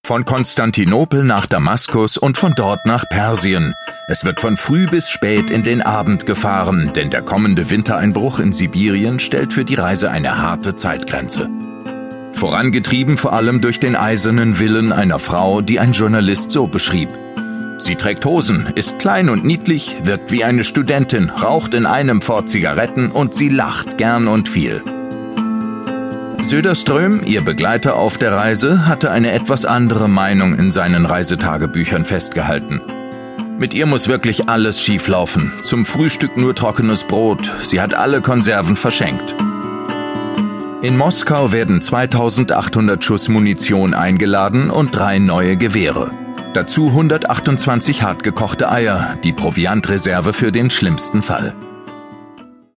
Von Konstantinopel nach Damaskus und von dort nach Persien. Es wird von früh bis spät in den Abend gefahren, denn der kommende Wintereinbruch in Sibirien stellt für die Reise eine harte Zeitgrenze. Vorangetrieben vor allem durch den eisernen Willen einer Frau, die ein Journalist so beschrieb. Sie trägt Hosen, ist klein und niedlich, wirkt wie eine Studentin, raucht in einem Fort Zigaretten und sie lacht gern und viel. Söderström, ihr Begleiter auf der Reise, hatte eine etwas andere Meinung in seinen Reisetagebüchern festgehalten. Mit ihr muss wirklich alles schieflaufen. Zum Frühstück nur trockenes Brot. Sie hat alle Konserven verschenkt. In Moskau werden 2800 Schuss Munition eingeladen und 3 neue Gewehre. Dazu 128 hartgekochte Eier, die Proviantreserve für den schlimmsten Fall.